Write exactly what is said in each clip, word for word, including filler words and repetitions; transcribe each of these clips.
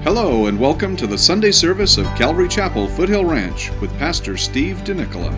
Hello and welcome to the Sunday service of Calvary Chapel, Foothill Ranch with Pastor Steve DeNicola.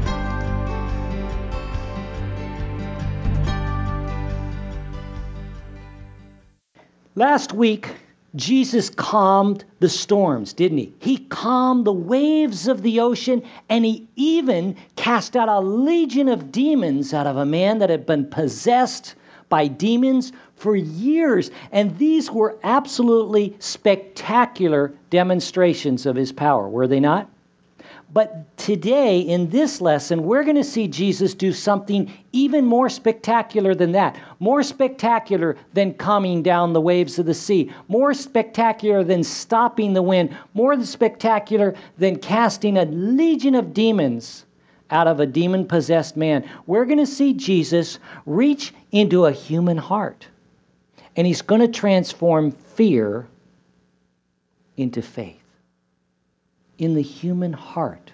Last week, Jesus calmed the storms, didn't he? He calmed the waves of the ocean, and he even cast out a legion of demons out of a man that had been possessed by demons for years. And these were absolutely spectacular demonstrations of his power, were they not? But today, in this lesson, we're going to see Jesus do something even more spectacular than that. More spectacular than calming down the waves of the sea. More spectacular than stopping the wind. More spectacular than casting a legion of demons out of a demon-possessed man. We're going to see Jesus reach into a human heart. And he's going to transform fear into faith. In the human heart.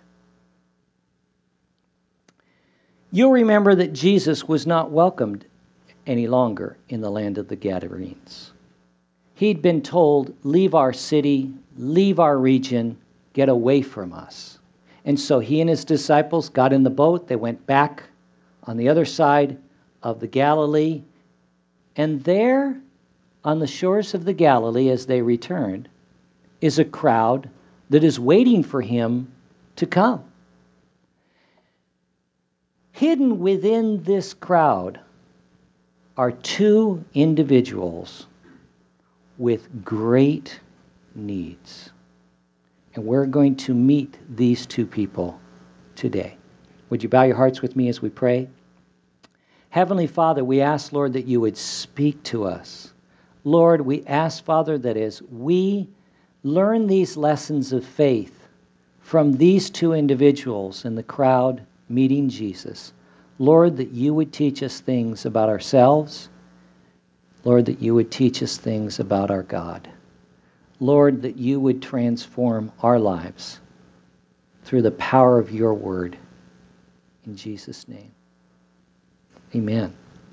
You'll remember that Jesus was not welcomed any longer in the land of the Gadarenes. He'd been told, leave our city, leave our region, get away from us. And so he and his disciples got in the boat. They went back on the other side of the Galilee. And there, on the shores of the Galilee, as they returned, is a crowd that is waiting for him to come. Hidden within this crowd are two individuals with great needs. And we're going to meet these two people today. Would you bow your hearts with me as we pray? Heavenly Father, we ask, Lord, that you would speak to us. Lord, we ask, Father, that as we learn these lessons of faith from these two individuals in the crowd meeting Jesus. Lord, that you would teach us things about ourselves. Lord, that you would teach us things about our God. Lord, that you would transform our lives through the power of your word. In Jesus' name. Amen.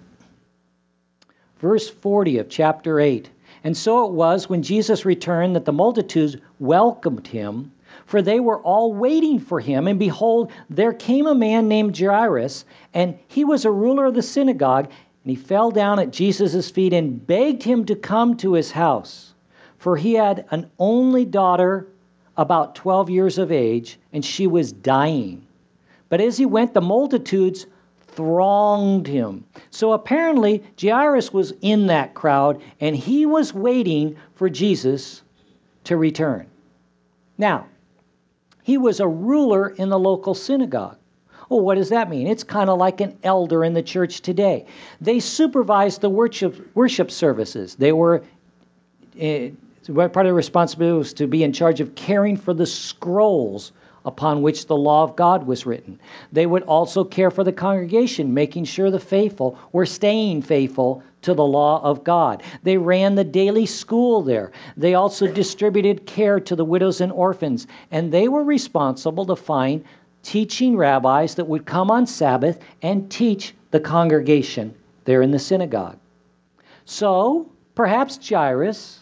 Verse forty of chapter eight. And so it was when Jesus returned that the multitudes welcomed him, for they were all waiting for him. And behold, there came a man named Jairus, and he was a ruler of the synagogue, and he fell down at Jesus' feet and begged him to come to his house. For he had an only daughter, about twelve years of age, and she was dying. But as he went, the multitudes thronged him. So apparently Jairus was in that crowd and he was waiting for Jesus to return. Now, he was a ruler in the local synagogue. Well, what does that mean? It's kind of like an elder in the church today. They supervised the worship, worship services. They were, uh, part of their responsibility was to be in charge of caring for the scrolls upon which the law of God was written. They would also care for the congregation, making sure the faithful were staying faithful to the law of God. They ran the daily school there. They also distributed care to the widows and orphans. And they were responsible to find teaching rabbis that would come on Sabbath and teach the congregation there in the synagogue. So, perhaps Jairus,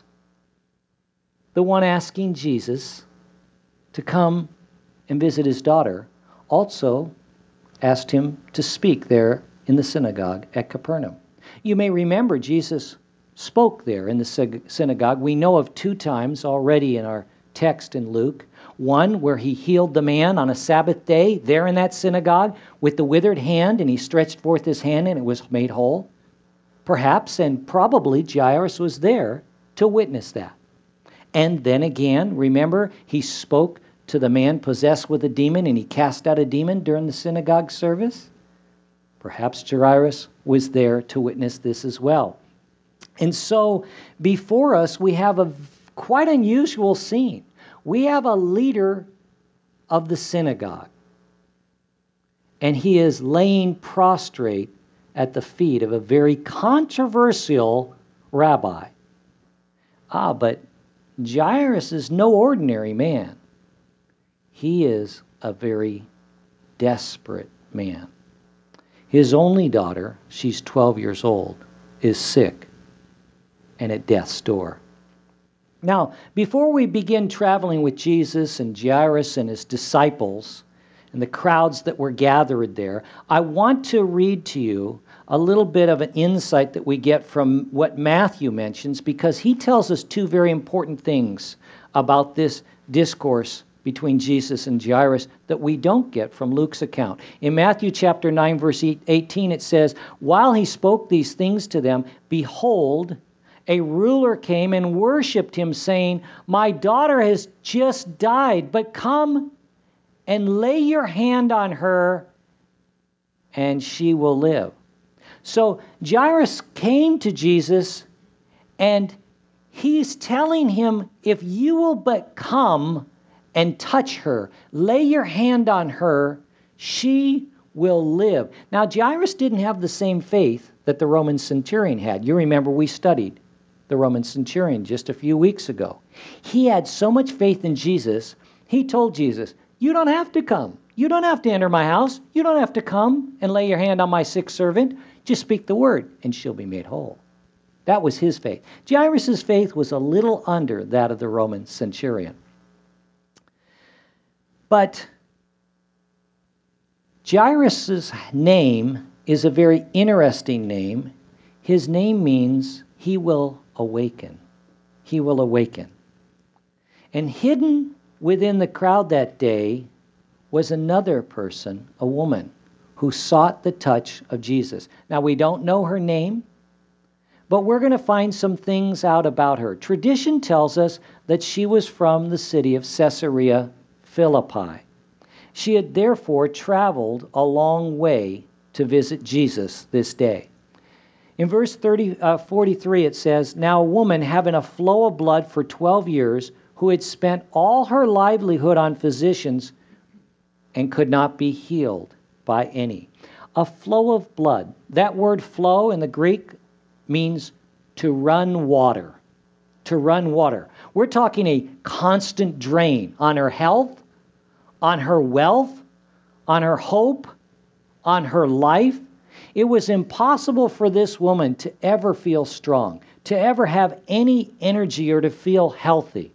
the one asking Jesus to come and visit his daughter, also asked him to speak there in the synagogue at Capernaum. You may remember Jesus spoke there in the synagogue. We know of two times already in our text in Luke. One where he healed the man on a Sabbath day there in that synagogue with the withered hand, and he stretched forth his hand and it was made whole. Perhaps and probably Jairus was there to witness that. And then again, remember, he spoke to the man possessed with a demon, and he cast out a demon during the synagogue service? Perhaps Jairus was there to witness this as well. And so before us, we have a quite unusual scene. We have a leader of the synagogue, and he is laying prostrate at the feet of a very controversial rabbi. Ah, but Jairus is no ordinary man. He is a very desperate man. His only daughter, she's twelve years old, is sick and at death's door. Now, before we begin traveling with Jesus and Jairus and his disciples and the crowds that were gathered there, I want to read to you a little bit of an insight that we get from what Matthew mentions, because he tells us two very important things about this discourse between Jesus and Jairus that we don't get from Luke's account. In Matthew chapter nine, verse eighteen, it says, "While he spoke these things to them, behold, a ruler came and worshipped him, saying, 'My daughter has just died, but come and lay your hand on her, and she will live.'" So Jairus came to Jesus, and he's telling him, if you will but come and touch her, lay your hand on her, she will live. Now, Jairus didn't have the same faith that the Roman centurion had. You remember we studied the Roman centurion just a few weeks ago. He had so much faith in Jesus, he told Jesus, "You don't have to come. You don't have to enter my house. You don't have to come and lay your hand on my sick servant. Just speak the word, and she'll be made whole." That was his faith. Jairus' faith was a little under that of the Roman centurion. But Jairus' name is a very interesting name. His name means he will awaken. He will awaken. And hidden within the crowd that day was another person, a woman, who sought the touch of Jesus. Now, we don't know her name, but we're going to find some things out about her. Tradition tells us that she was from the city of Caesarea Philippi. She had therefore traveled a long way to visit Jesus this day. In verse thirty, uh, forty-three, it says, "Now a woman having a flow of blood for twelve years, who had spent all her livelihood on physicians and could not be healed by any." A flow of blood. That word flow in the Greek means to run water. To run water. We're talking a constant drain on her health, on her wealth, on her hope, on her life. It was impossible for this woman to ever feel strong, to ever have any energy or to feel healthy.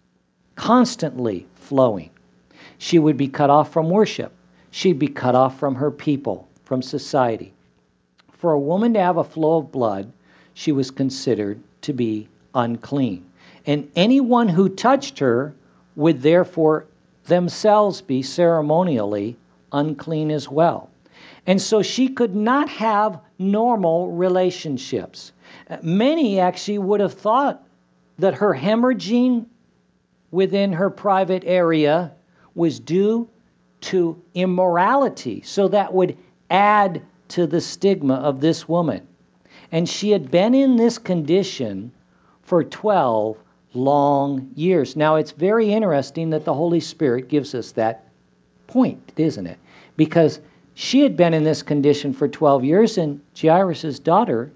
Constantly flowing. She would be cut off from worship. She'd be cut off from her people, from society. For a woman to have a flow of blood, she was considered to be unclean. And anyone who touched her would therefore themselves be ceremonially unclean as well. And so she could not have normal relationships. Many actually would have thought that her hemorrhaging within her private area was due to immorality. So that would add to the stigma of this woman. And she had been in this condition for twelve long years. Now, it's very interesting that the Holy Spirit gives us that point, isn't it? Because she had been in this condition for twelve years, and Jairus' daughter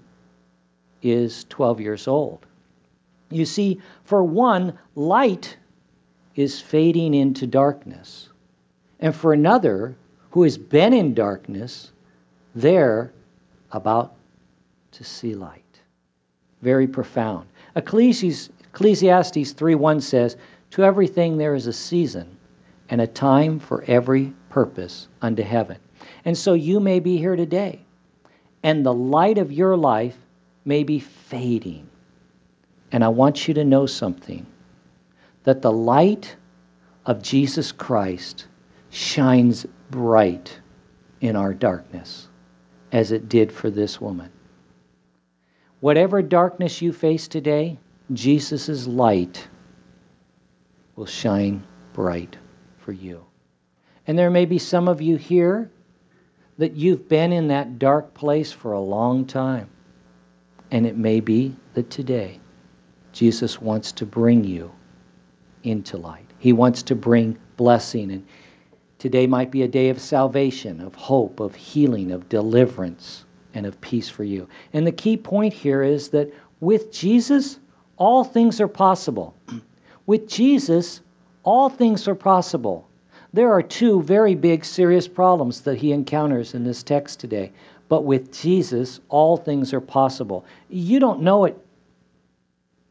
is twelve years old. You see, for one, light is fading into darkness. And for another, who has been in darkness, they're about to see light. Very profound. Ecclesiastes, Ecclesiastes three one says, "To everything there is a season, and a time for every purpose under heaven." And so you may be here today, and the light of your life may be fading. And I want you to know something, that the light of Jesus Christ shines bright in our darkness, as it did for this woman. Whatever darkness you face today, Jesus' light will shine bright for you. And there may be some of you here that you've been in that dark place for a long time. And it may be that today Jesus wants to bring you into light. He wants to bring blessing. And today might be a day of salvation, of hope, of healing, of deliverance, and of peace for you. And the key point here is that with Jesus, all things are possible. With Jesus, all things are possible. There are two very big, serious problems that he encounters in this text today. But with Jesus, all things are possible. You don't know it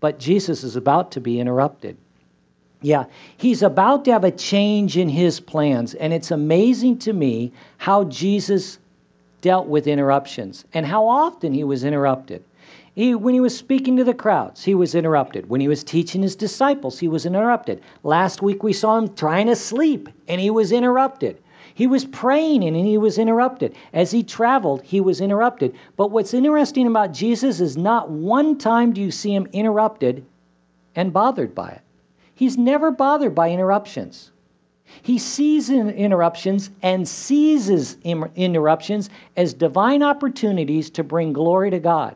but Jesus is about to be interrupted. Yeah, he's about to have a change in his plans, and it's amazing to me how Jesus dealt with interruptions and how often he was interrupted. He, when he was speaking to the crowds, he was interrupted. When he was teaching his disciples, he was interrupted. Last week we saw him trying to sleep, and he was interrupted. He was praying, and he was interrupted. As he traveled, he was interrupted. But what's interesting about Jesus is not one time do you see him interrupted and bothered by it. He's never bothered by interruptions. He sees interruptions and seizes interruptions as divine opportunities to bring glory to God.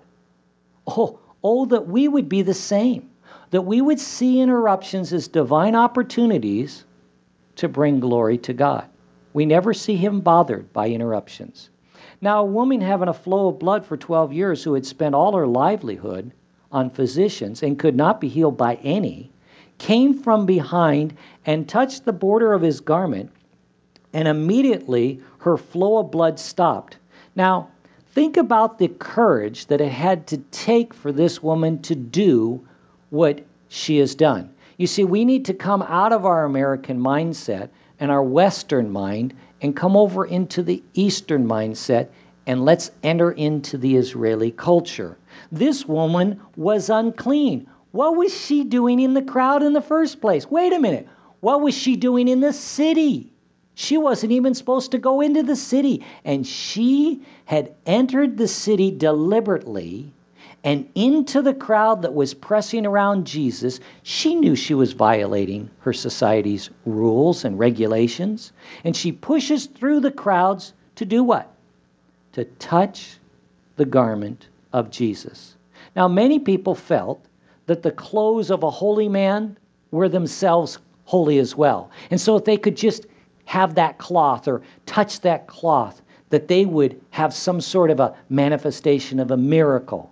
Oh, oh, that we would be the same. That we would see interruptions as divine opportunities to bring glory to God. We never see him bothered by interruptions. Now, a woman having a flow of blood for twelve years who had spent all her livelihood on physicians and could not be healed by any, came from behind and touched the border of his garment, and immediately her flow of blood stopped. Now, think about the courage that it had to take for this woman to do what she has done. You see, we need to come out of our American mindset and our Western mind and come over into the Eastern mindset, and let's enter into the Israeli culture. This woman was unclean. What was she doing in the crowd in the first place? Wait a minute. What was she doing in the city? She wasn't even supposed to go into the city. And she had entered the city deliberately and into the crowd that was pressing around Jesus. She knew she was violating her society's rules and regulations. And she pushes through the crowds to do what? To touch the garment of Jesus. Now, many people felt that the clothes of a holy man were themselves holy as well. And so if they could just have that cloth or touch that cloth, that they would have some sort of a manifestation of a miracle.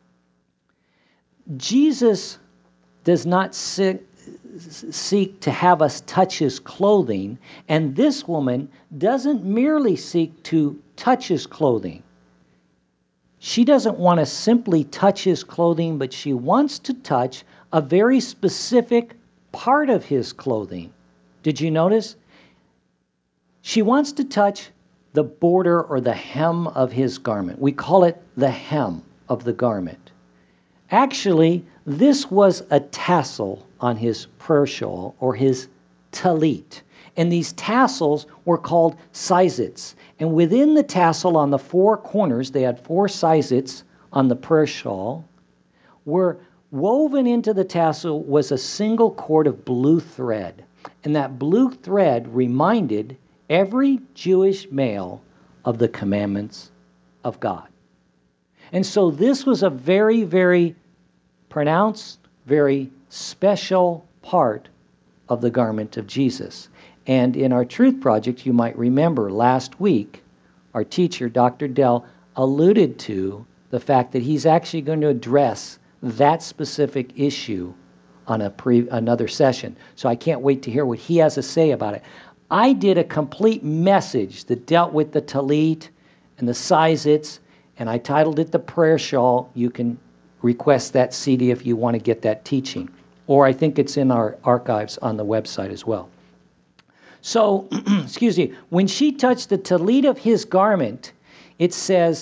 Jesus does not seek, seek to have us touch his clothing, and this woman doesn't merely seek to touch his clothing. She doesn't want to simply touch his clothing, but she wants to touch a very specific part of his clothing. Did you notice? She wants to touch the border or the hem of his garment. We call it the hem of the garment. Actually, this was a tassel on his prayer shawl or his talit. And these tassels were called sizits. And within the tassel on the four corners, they had four sizits on the prayer shawl, were woven into the tassel was a single cord of blue thread. And that blue thread reminded every Jewish male of the commandments of God. And so this was a very, very pronounced, very special part of the garment of Jesus. And in our Truth Project, you might remember last week, our teacher, Doctor Dell, alluded to the fact that he's actually going to address that specific issue on a pre- another session. So I can't wait to hear what he has to say about it. I did a complete message that dealt with the talit and the sizits, and I titled it The Prayer Shawl. You can request that C D if you want to get that teaching. Or I think it's in our archives on the website as well. So, excuse me, when she touched the talit of his garment, it says,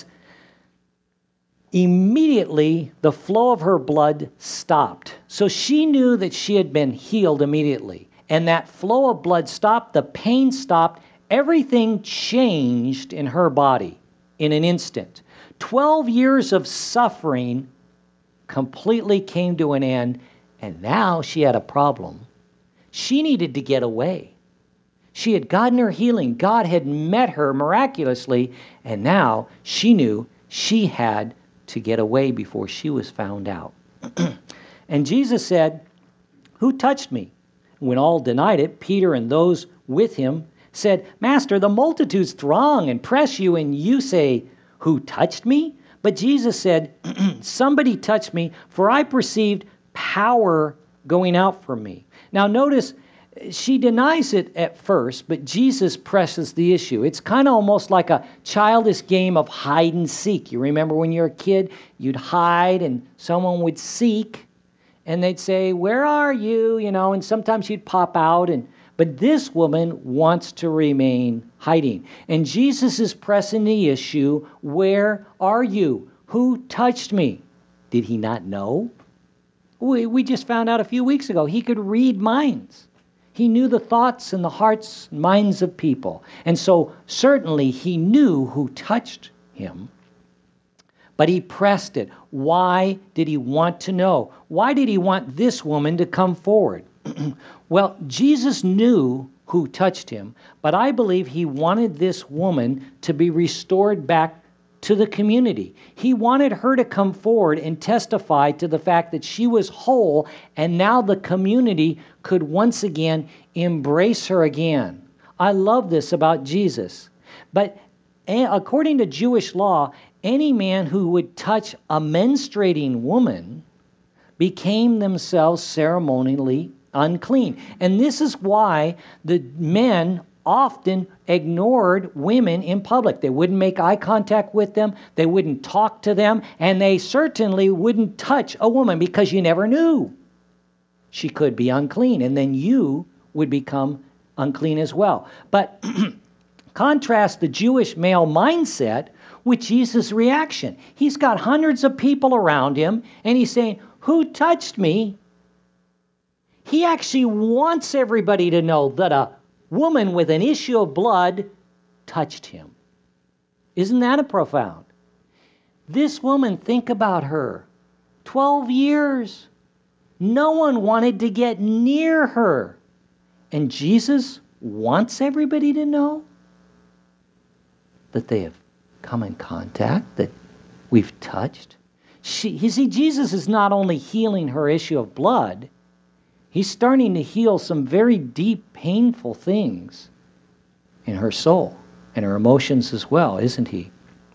immediately the flow of her blood stopped. So she knew that she had been healed immediately. And that flow of blood stopped, the pain stopped, everything changed in her body in an instant. Twelve years of suffering completely came to an end, and now she had a problem. She needed to get away. She had gotten her healing. God had met her miraculously, and now she knew she had to get away before she was found out. And Jesus said, "Who touched me?" When all denied it, Peter and those with him said, "Master, the multitudes throng and press you, and you say, 'Who touched me?'" But Jesus said, "Somebody touched me, for I perceived power going out from me." Now notice, she denies it at first, but Jesus presses the issue. It's kind of almost like a childish game of hide and seek. You remember when you were a kid, you'd hide and someone would seek, and they'd say, "Where are you?" You know, and sometimes she'd pop out. And but this woman wants to remain hiding. And Jesus is pressing the issue, "Where are you? Who touched me?" Did he not know? We, we just found out a few weeks ago he could read minds. He knew the thoughts and the hearts and minds of people. And so certainly he knew who touched him. But he pressed it. Why did he want to know? Why did he want this woman to come forward? Well, Jesus knew who touched him, but I believe he wanted this woman to be restored back to the community. He wanted her to come forward and testify to the fact that she was whole, and now the community could once again embrace her again. I love this about Jesus. But according to Jewish law, any man who would touch a menstruating woman became themselves ceremonially unclean. And this is why the men often ignored women in public. They wouldn't make eye contact with them. They wouldn't talk to them. And they certainly wouldn't touch a woman because you never knew. She could be unclean, and then you would become unclean as well. But contrast the Jewish male mindset with Jesus' reaction. He's got hundreds of people around him, and he's saying, "Who touched me?" He actually wants everybody to know that a woman with an issue of blood touched him. Isn't that a profound? This woman, think about her. Twelve years. No one wanted to get near her. And Jesus wants everybody to know that they have come in contact, that we've touched. She, you see, Jesus is not only healing her issue of blood, he's starting to heal some very deep, painful things in her soul and her emotions as well, isn't he?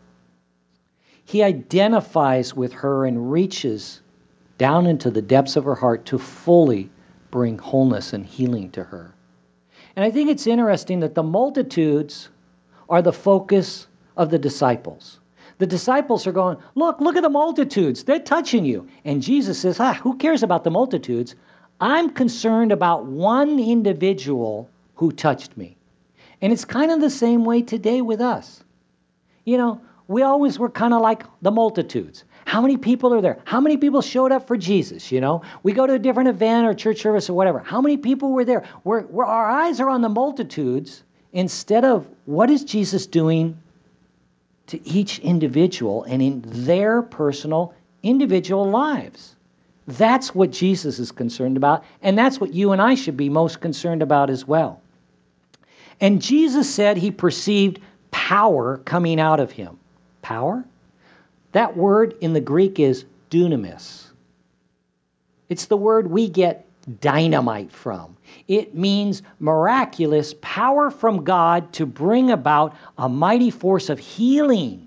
He identifies with her and reaches down into the depths of her heart to fully bring wholeness and healing to her. And I think it's interesting that the multitudes are the focus of the disciples. The disciples are going, look, look at the multitudes. They're touching you. And Jesus says, ah, who cares about the multitudes? I'm concerned about one individual who touched me. And it's kind of the same way today with us. You know, we always were kind of like the multitudes. How many people are there? How many people showed up for Jesus? You know, we go to a different event or church service or whatever. How many people were there? We're, we're, our eyes are on the multitudes instead of what is Jesus doing to each individual and in their personal individual lives. That's what Jesus is concerned about, and that's what you and I should be most concerned about as well. And Jesus said he perceived power coming out of him. Power? That word in the Greek is dunamis. It's the word we get dynamite from. It means miraculous power from God to bring about a mighty force of healing.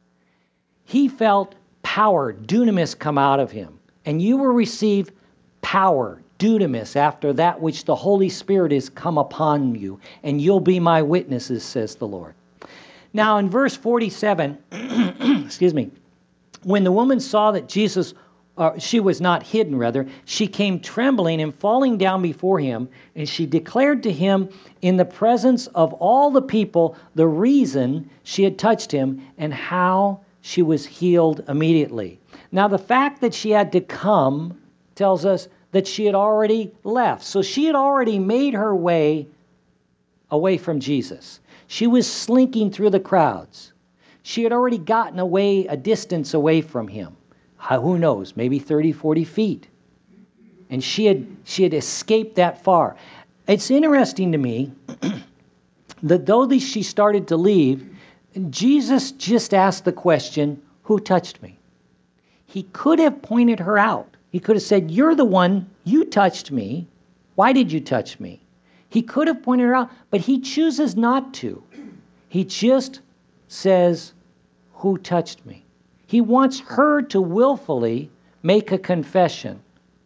He felt power, dunamis, come out of him. And you will receive power, dunamis, after that which the Holy Spirit is come upon you. And you'll be my witnesses, says the Lord. Now in verse forty-seven, excuse me, when the woman saw that Jesus, uh, she was not hidden rather, she came trembling and falling down before him, and she declared to him in the presence of all the people the reason she had touched him and how she was healed immediately. Now the fact that she had to come tells us that she had already left. So she had already made her way away from Jesus. She was slinking through the crowds. She had already gotten away, a distance away from him. Who knows, maybe thirty, forty feet. And she had, she had escaped that far. It's interesting to me that though she started to leave, Jesus just asked the question, who touched me? He could have pointed her out. He could have said, you're the one, you touched me. Why did you touch me? He could have pointed her out, but he chooses not to. He just says, who touched me? He wants her to willfully make a confession.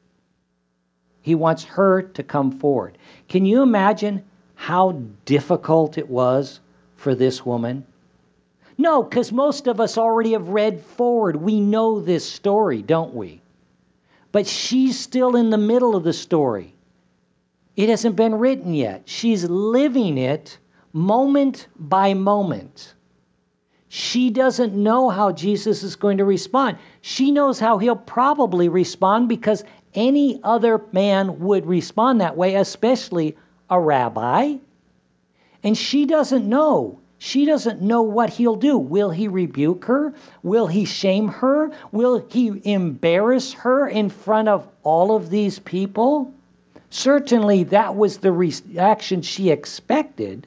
He wants her to come forward. Can you imagine how difficult it was for this woman? No, because most of us already have read forward. We know this story, don't we? But she's still in the middle of the story. It hasn't been written yet. She's living it moment by moment. She doesn't know how Jesus is going to respond. She knows how he'll probably respond because any other man would respond that way, especially a rabbi. And she doesn't know. She doesn't know what he'll do. Will he rebuke her? Will he shame her? Will he embarrass her in front of all of these people? Certainly that was the reaction she expected.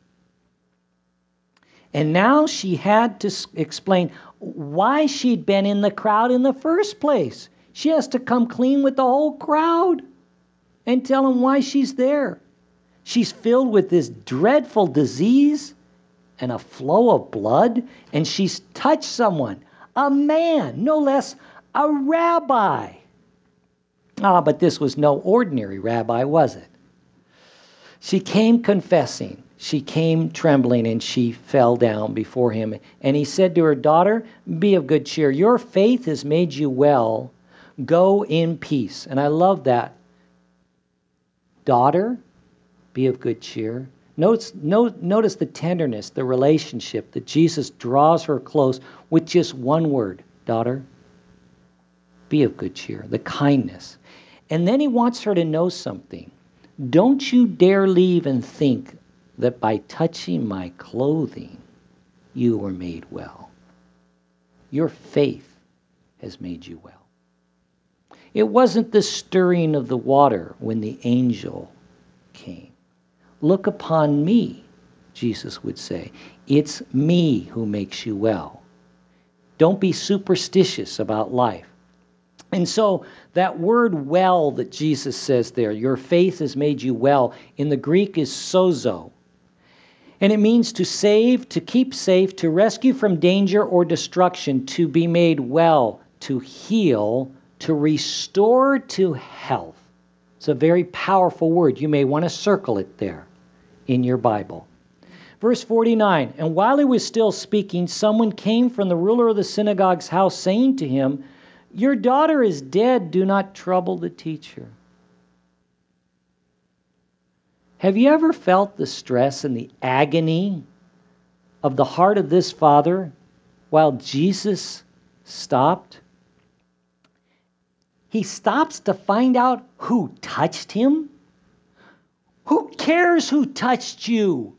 And now she had to explain why she'd been in the crowd in the first place. She has to come clean with the whole crowd and tell them why she's there. She's filled with this dreadful disease and a flow of blood, and she's touched someone, a man, no less a rabbi. Ah, but this was no ordinary rabbi, was it? She came confessing. She came trembling, and she fell down before him. And he said to her, "Daughter, be of good cheer. Your faith has made you well. Go in peace." And I love that. Daughter, be of good cheer. Notice, notice the tenderness, the relationship that Jesus draws her close with just one word. Daughter, be of good cheer. The kindness. And then he wants her to know something. Don't you dare leave and think that by touching my clothing, you were made well. Your faith has made you well. It wasn't the stirring of the water when the angel came. Look upon me, Jesus would say. It's me who makes you well. Don't be superstitious about life. And so that word well that Jesus says there, your faith has made you well, in the Greek is sozo. And it means to save, to keep safe, to rescue from danger or destruction, to be made well, to heal, to restore to health. It's a very powerful word. You may want to circle it there in your Bible. Verse forty-nine, and while he was still speaking, someone came from the ruler of the synagogue's house, saying to him, your daughter is dead. Do not trouble the teacher. Have you ever felt the stress and the agony of the heart of this father while Jesus stopped? He stops to find out who touched him. Who cares who touched you?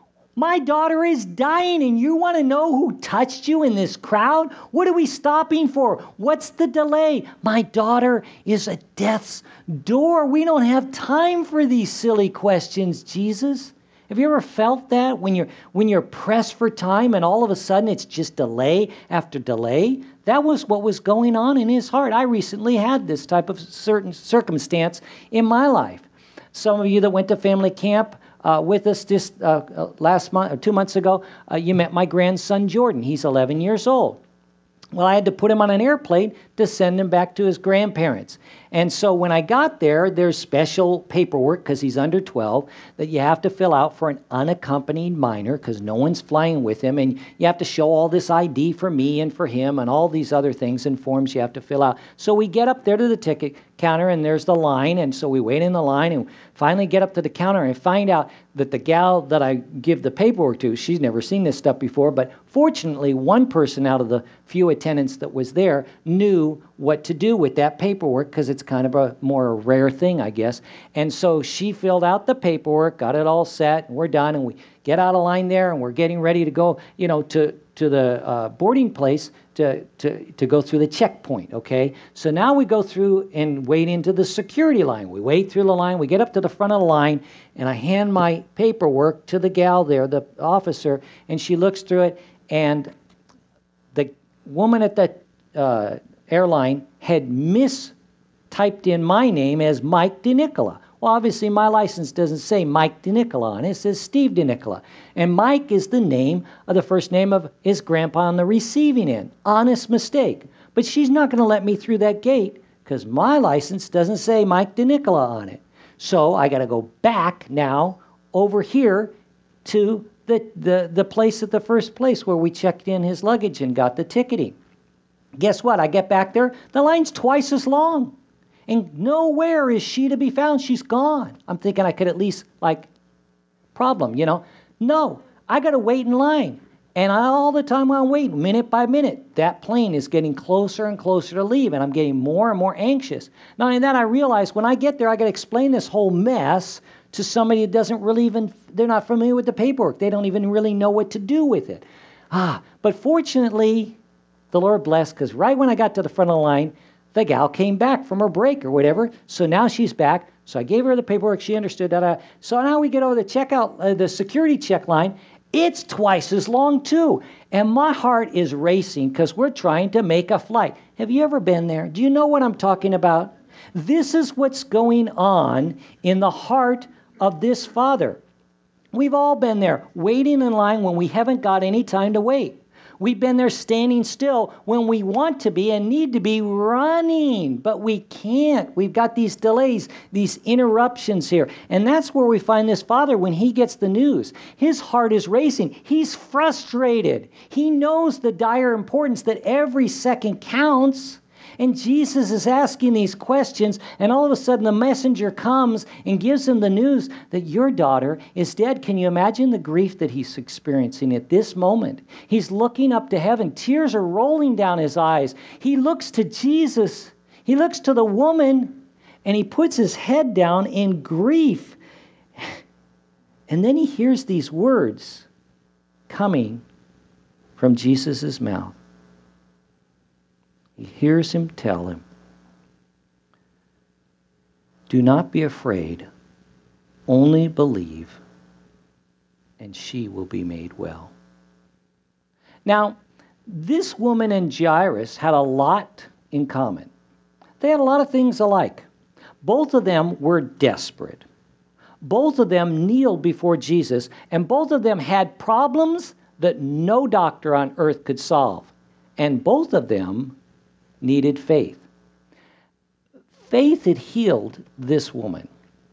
My daughter is dying and you want to know who touched you in this crowd? What are we stopping for? What's the delay? My daughter is at death's door. We don't have time for these silly questions, Jesus. Have you ever felt that when you're when you're pressed for time and all of a sudden it's just delay after delay? That was what was going on in his heart. I recently had this type of certain circumstance in my life. Some of you that went to family camp Uh, with us just uh, uh, last month or two months ago, uh, you met my grandson Jordan. He's eleven years old. Well, I had to put him on an airplane to send him back to his grandparents. And so when I got there, there's special paperwork because he's under twelve that you have to fill out for an unaccompanied minor because no one's flying with him. And you have to show all this I D for me and for him and all these other things and forms you have to fill out. So we get up there to the ticket counter and there's the line. And so we wait in the line and finally get up to the counter and find out that the gal that I give the paperwork to, she's never seen this stuff before. But fortunately, one person out of the few attendants that was there knew what to do with that paperwork because it's kind of a more rare thing, I guess. And so she filled out the paperwork, got it all set, and we're done. And we get out of line there, and we're getting ready to go, you know, to to the uh, boarding place to to to go through the checkpoint. Okay, so now we go through and wait into the security line. We wait through the line. We get up to the front of the line, and I hand my paperwork to the gal there, the officer, and she looks through it, and the woman at the uh, airline had mistyped in my name as Mike DeNicola. Well, obviously, my license doesn't say Mike DeNicola on it. It says Steve DeNicola. And Mike is the name of the first name of his grandpa on the receiving end. Honest mistake. But she's not going to let me through that gate because my license doesn't say Mike DeNicola on it. So I got to go back now over here to the, the, the place at the first place where we checked in his luggage and got the ticketing. Guess what? I get back there. The line's twice as long. And nowhere is she to be found. She's gone. I'm thinking I could at least, like, problem, you know. No, I got to wait in line. And all the time I'm waiting, minute by minute, that plane is getting closer and closer to leave, and I'm getting more and more anxious. Not only that, I realize when I get there, I got to explain this whole mess to somebody who doesn't really even, they're not familiar with the paperwork. They don't even really know what to do with it. Ah, but fortunately, the Lord blessed, because right when I got to the front of the line, the gal came back from her break or whatever. So now she's back. So I gave her the paperwork. She understood that. I, so now we get over the checkout, uh, the security check line. It's twice as long too. And my heart is racing because we're trying to make a flight. Have you ever been there? Do you know what I'm talking about? This is what's going on in the heart of this father. We've all been there, waiting in line when we haven't got any time to wait. We've been there standing still when we want to be and need to be running, but we can't. We've got these delays, these interruptions here. And that's where we find this father when he gets the news. His heart is racing. He's frustrated. He knows the dire importance that every second counts. And Jesus is asking these questions, and all of a sudden the messenger comes and gives him the news that your daughter is dead. Can you imagine the grief that he's experiencing at this moment? He's looking up to heaven. Tears are rolling down his eyes. He looks to Jesus. He looks to the woman, and he puts his head down in grief. And then he hears these words coming from Jesus' mouth. He hears him tell him, do not be afraid, only believe, and she will be made well. Now, this woman and Jairus had a lot in common. They had a lot of things alike. Both of them were desperate. Both of them kneeled before Jesus, and both of them had problems that no doctor on earth could solve. And both of them needed faith. Faith had healed this woman.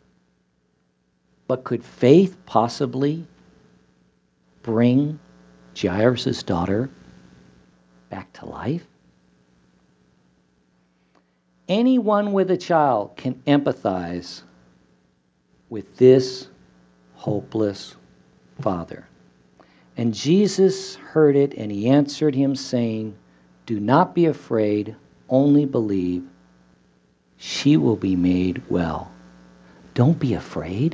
But could faith possibly bring Jairus' daughter back to life? Anyone with a child can empathize with this hopeless father. And Jesus heard it, and he answered him, saying, do not be afraid, only believe. She will be made well. Don't be afraid.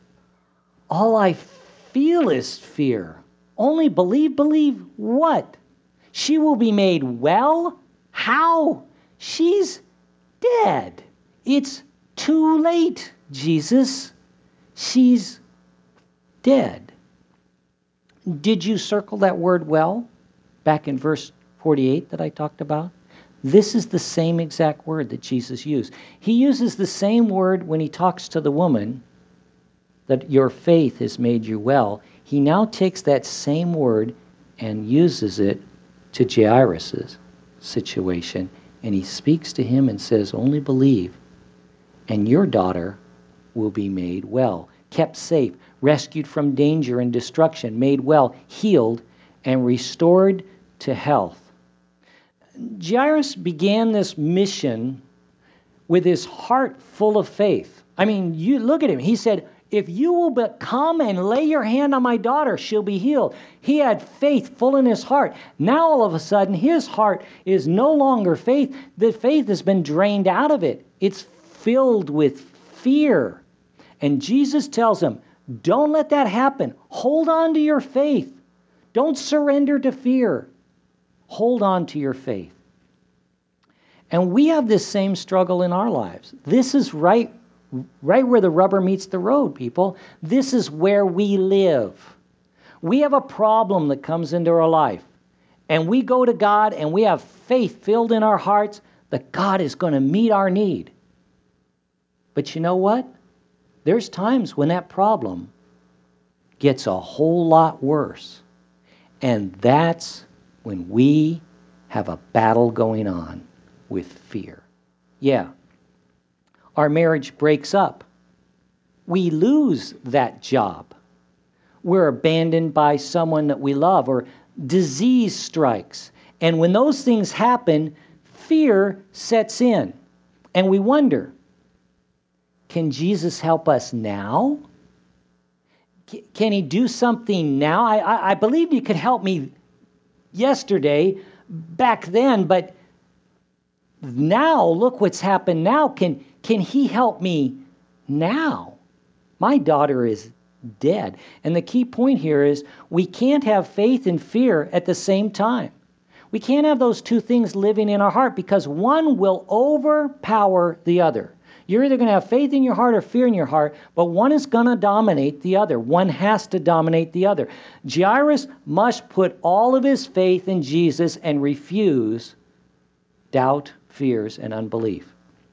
All I feel is fear. Only believe, believe what? She will be made well? How? She's dead. It's too late, Jesus. She's dead. Did you circle that word well back in verse forty-eight that I talked about? This is the same exact word that Jesus used. He uses the same word when he talks to the woman, that your faith has made you well. He now takes that same word and uses it to Jairus' situation. And he speaks to him and says, only believe, and your daughter will be made well, kept safe, rescued from danger and destruction, made well, healed, and restored to health. Jairus began this mission with his heart full of faith. I mean, you look at him. He said, if you will but come and lay your hand on my daughter, she'll be healed. He had faith full in his heart. Now all of a sudden, his heart is no longer faith. The faith has been drained out of it. It's filled with fear. And Jesus tells him, don't let that happen. Hold on to your faith. Don't surrender to fear. Hold on to your faith. And we have this same struggle in our lives. This is right, right where the rubber meets the road, people. This is where we live. We have a problem that comes into our life. And we go to God and we have faith filled in our hearts that God is going to meet our need. But you know what? There's times when that problem gets a whole lot worse. And that's when we have a battle going on with fear. Yeah. Our marriage breaks up. We lose that job. We're abandoned by someone that we love, or disease strikes. And when those things happen, fear sets in. And we wonder, can Jesus help us now? C- Can he do something now? I, I, I believe he could help me yesterday, back then, but now, look what's happened now. Can, can he help me now? My daughter is dead. And the key point here is we can't have faith and fear at the same time. We can't have those two things living in our heart because one will overpower the other. You're either going to have faith in your heart or fear in your heart, but one is going to dominate the other. One has to dominate the other. Jairus must put all of his faith in Jesus and refuse doubt, fears, and unbelief.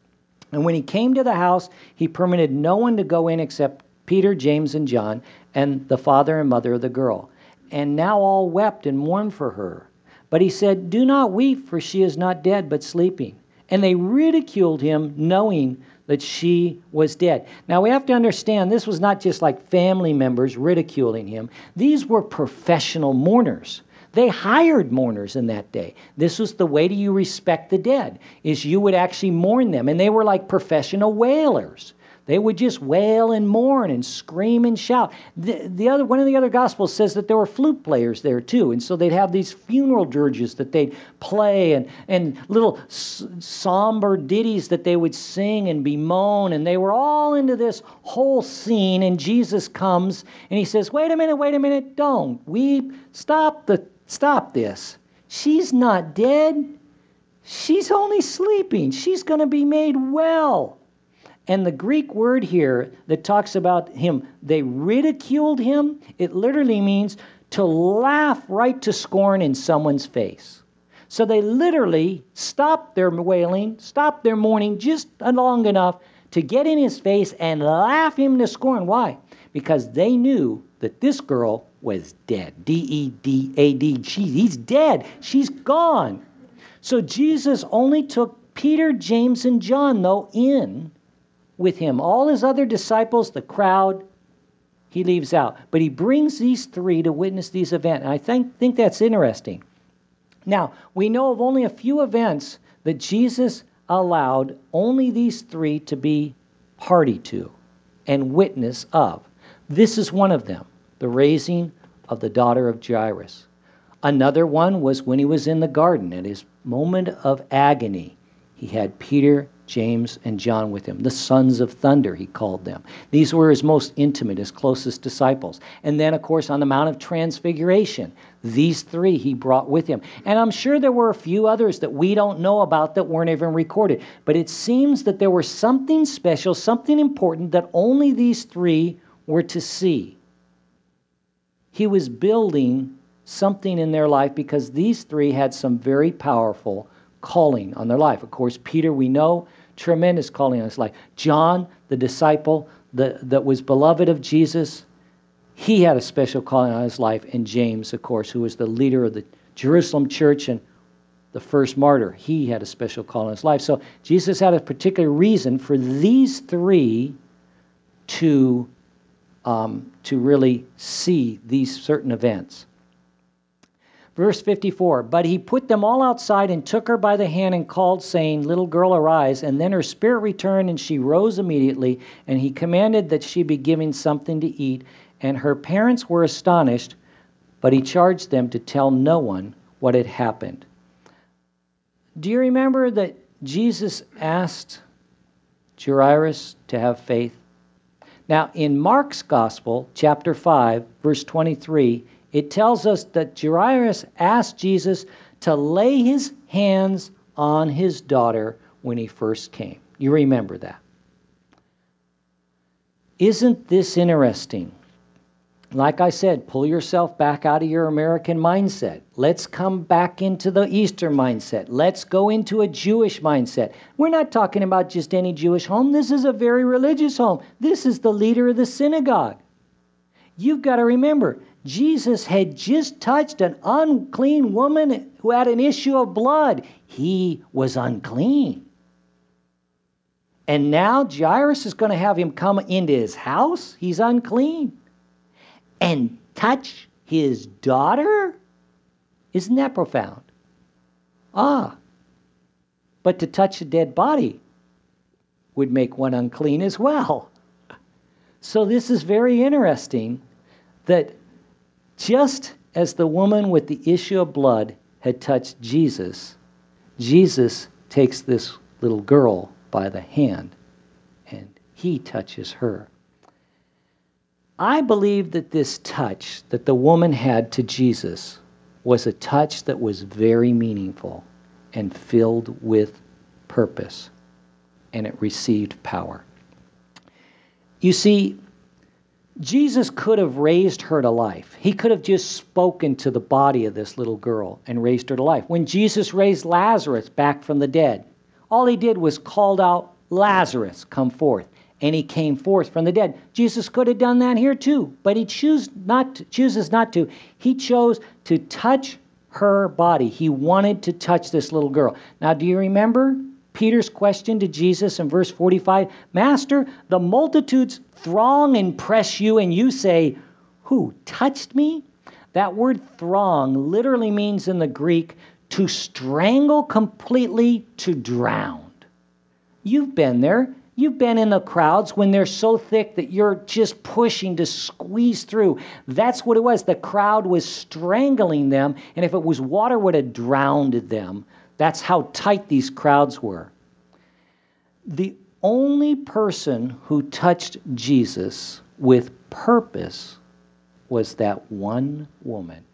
And when he came to the house, he permitted no one to go in except Peter, James, and John, and the father and mother of the girl. And now all wept and mourned for her. But he said, "Do not weep, for she is not dead, but sleeping." And they ridiculed him, knowing that she was dead. Now we have to understand, this was not just like family members ridiculing him. These were professional mourners. They hired mourners in that day. This was the way do you respect the dead, is you would actually mourn them. And they were like professional wailers. They would just wail and mourn and scream and shout. The, the other one of the other gospels says that there were flute players there too, and so they'd have these funeral dirges that they'd play and and little s- somber ditties that they would sing and bemoan, and they were all into this whole scene. And Jesus comes and he says, "Wait a minute, wait a minute, don't weep. Stop the stop this. She's not dead. She's only sleeping. She's going to be made well." And the Greek word here that talks about him, they ridiculed him. It literally means to laugh right to scorn in someone's face. So they literally stopped their wailing, stopped their mourning just long enough to get in his face and laugh him to scorn. Why? Because they knew that this girl was dead. D E D A D. She, he's dead. She's gone. So Jesus only took Peter, James, and John, though, in with him. All his other disciples, the crowd, he leaves out. But he brings these three to witness these events. And I think, think that's interesting. Now, we know of only a few events that Jesus allowed only these three to be party to and witness of. This is one of them, the raising of the daughter of Jairus. Another one was when he was in the garden at his moment of agony. He had Peter, James, and John with him. The sons of thunder, he called them. These were his most intimate, his closest disciples. And then, of course, on the Mount of Transfiguration, these three he brought with him. And I'm sure there were a few others that we don't know about that weren't even recorded. But it seems that there was something special, something important that only these three were to see. He was building something in their life because these three had some very powerful calling on their life. Of course, Peter, we know, tremendous calling on his life. John, the disciple the, that was beloved of Jesus, he had a special calling on his life. And James, of course, who was the leader of the Jerusalem church and the first martyr, he had a special call on his life. So Jesus had a particular reason for these three to, um, to really see these certain events. Verse fifty-four, but he put them all outside and took her by the hand and called, saying, "Little girl, arise." And then her spirit returned, and she rose immediately. And he commanded that she be given something to eat. And her parents were astonished, but he charged them to tell no one what had happened. Do you remember that Jesus asked Jairus to have faith? Now, in Mark's Gospel, chapter five, verse twenty-three, it tells us that Jairus asked Jesus to lay his hands on his daughter when he first came. You remember that. Isn't this interesting? Like I said, pull yourself back out of your American mindset. Let's come back into the Eastern mindset. Let's go into a Jewish mindset. We're not talking about just any Jewish home. This is a very religious home. This is the leader of the synagogue. You've got to remember, Jesus had just touched an unclean woman who had an issue of blood. He was unclean. And now Jairus is going to have him come into his house. He's unclean. And touch his daughter? Isn't that profound? Ah. But to touch a dead body, would make one unclean as well. So this is very interesting that just as the woman with the issue of blood had touched Jesus, Jesus takes this little girl by the hand and he touches her. I believe that this touch that the woman had to Jesus was a touch that was very meaningful and filled with purpose, and it received power. You see, Jesus could have raised her to life. He could have just spoken to the body of this little girl and raised her to life. When Jesus raised Lazarus back from the dead, all he did was called out, "Lazarus, come forth." And he came forth from the dead. Jesus could have done that here too, but he choose not to, chooses not to. He chose to touch her body. He wanted to touch this little girl. Now, do you remember Peter's question to Jesus in verse forty-five? "Master, the multitudes throng and press you, and you say, 'Who touched me?'" That word throng literally means in the Greek to strangle completely, to drown. You've been there. You've been in the crowds when they're so thick that you're just pushing to squeeze through. That's what it was. The crowd was strangling them, and if it was water, would have drowned them. That's how tight these crowds were. The only person who touched Jesus with purpose was that one woman.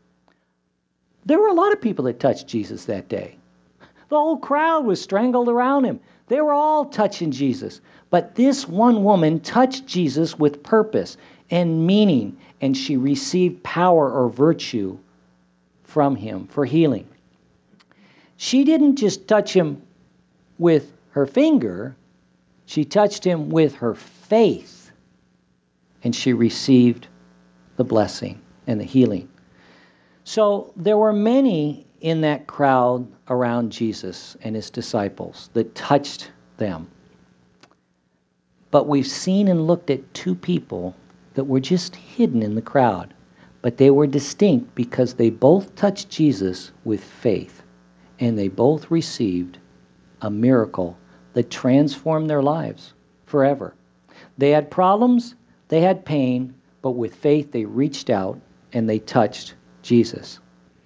There were a lot of people that touched Jesus that day. The whole crowd was strangled around him. They were all touching Jesus. But this one woman touched Jesus with purpose and meaning, and she received power or virtue from him for healing. She didn't just touch him with her finger. She touched him with her faith, and she received the blessing and the healing. So there were many in that crowd around Jesus and his disciples that touched them. But we've seen and looked at two people that were just hidden in the crowd, but they were distinct because they both touched Jesus with faith, and they both received a miracle that transformed their lives forever. They had problems, they had pain, but with faith they reached out and they touched Jesus.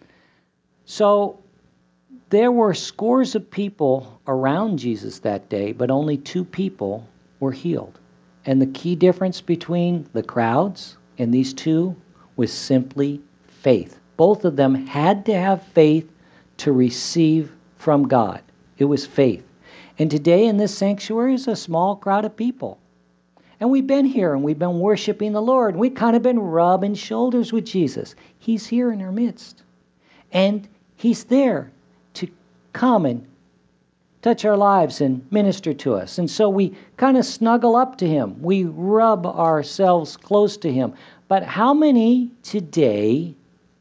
So there were scores of people around Jesus that day, but only two people were healed. And the key difference between the crowds and these two was simply faith. Both of them had to have faith to receive from God. It was faith. And today in this sanctuary is a small crowd of people. And we've been here and we've been worshiping the Lord. We've kind of been rubbing shoulders with Jesus. He's here in our midst. And he's there to come and touch our lives and minister to us. And so we kind of snuggle up to him. We rub ourselves close to him. But how many today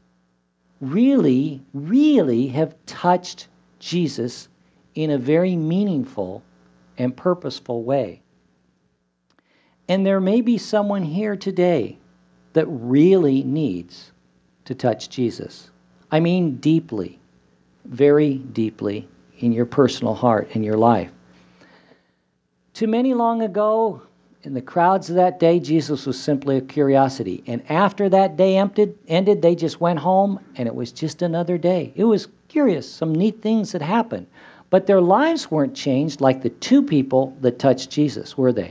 really, really have touched Jesus in a very meaningful and purposeful way? And there may be someone here today that really needs to touch Jesus. I mean deeply, very deeply in your personal heart, in your life. To many long ago, in the crowds of that day, Jesus was simply a curiosity. And after that day empted, ended, they just went home, and it was just another day. It was curious, some neat things that happened. But their lives weren't changed like the two people that touched Jesus, were they?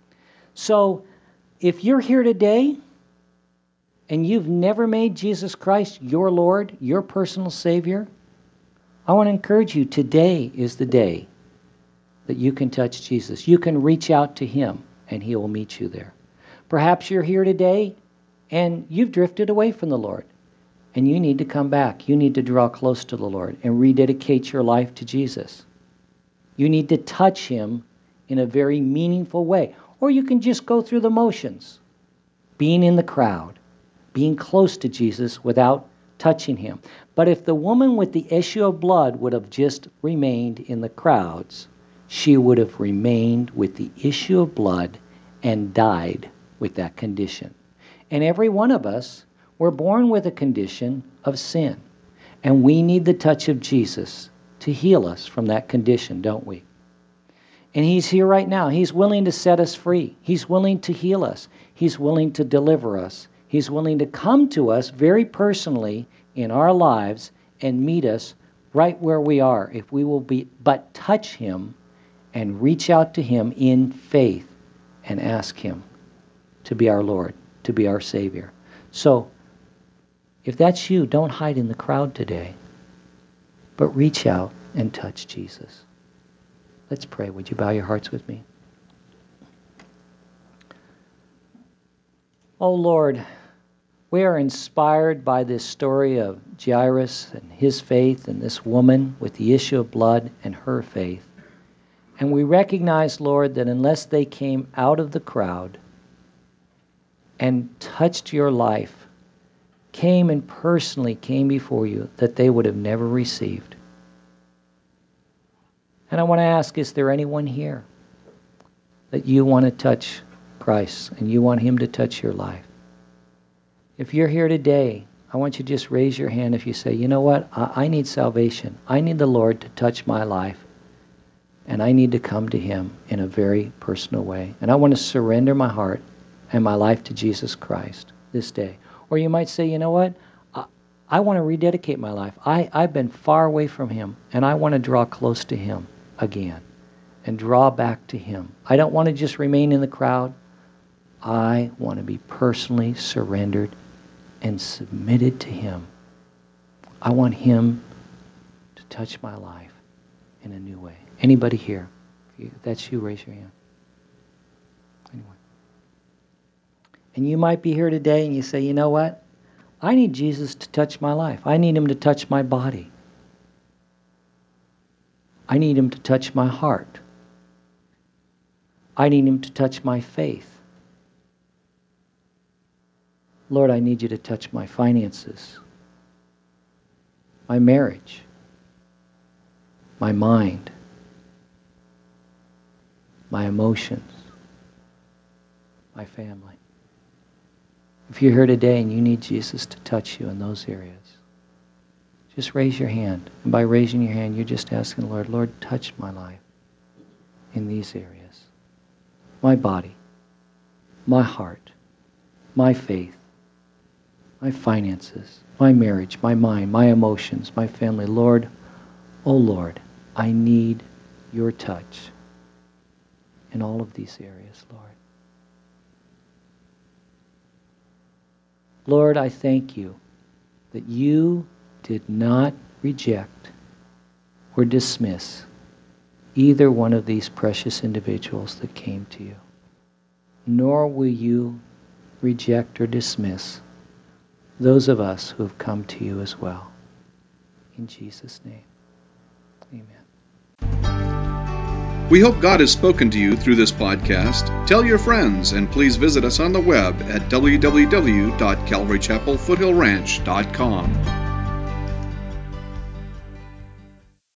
So if you're here today and you've never made Jesus Christ your Lord, your personal Savior, I want to encourage you, today is the day that you can touch Jesus. You can reach out to him and he will meet you there. Perhaps you're here today and you've drifted away from the Lord and you need to come back. You need to draw close to the Lord and rededicate your life to Jesus. You need to touch him in a very meaningful way. Or you can just go through the motions, being in the crowd, being close to Jesus without touching him. But if the woman with the issue of blood would have just remained in the crowds, she would have remained with the issue of blood and died with that condition. And every one of us, we're born with a condition of sin. And we need the touch of Jesus to heal us from that condition, don't we? And He's here right now. He's willing to set us free. He's willing to heal us. He's willing to deliver us. He's willing to come to us very personally in our lives and meet us right where we are, if we will be but touch Him and reach out to Him in faith and ask Him to be our Lord, to be our Savior. So, if that's you, don't hide in the crowd today, but reach out and touch Jesus. Let's pray. Would you bow your hearts with me? Oh Lord, we are inspired by this story of Jairus and his faith and this woman with the issue of blood and her faith. And we recognize, Lord, that unless they came out of the crowd and touched your life, came and personally came before you, that they would have never received. And I want to ask, is there anyone here that you want to touch Christ and you want Him to touch your life? If you're here today, I want you to just raise your hand if you say, you know what, I, I need salvation. I need the Lord to touch my life, and I need to come to Him in a very personal way. And I want to surrender my heart and my life to Jesus Christ this day. Or you might say, you know what, I, I want to rededicate my life. I, I've been far away from Him, and I want to draw close to Him again and draw back to Him. I don't want to just remain in the crowd. I want to be personally surrendered and submitted to Him. I want Him to touch my life in a new way. Anybody here? If, you, if that's you, raise your hand. Anyone? And you might be here today and you say, you know what? I need Jesus to touch my life. I need Him to touch my body. I need Him to touch my heart. I need Him to touch my faith. Lord, I need You to touch my finances, my marriage, my mind, my emotions, my family. If you're here today and you need Jesus to touch you in those areas, just raise your hand. And by raising your hand, you're just asking the Lord, Lord, touch my life in these areas. My body, my heart, my faith, my finances, my marriage, my mind, my emotions, my family. Lord, oh Lord, I need Your touch in all of these areas, Lord. Lord, I thank You that You did not reject or dismiss either one of these precious individuals that came to You, nor will You reject or dismiss those of us who have come to You as well. In Jesus' name, amen. We hope God has spoken to you through this podcast. Tell your friends, and please visit us on the web at w w w dot calvary chapel foothill ranch dot com.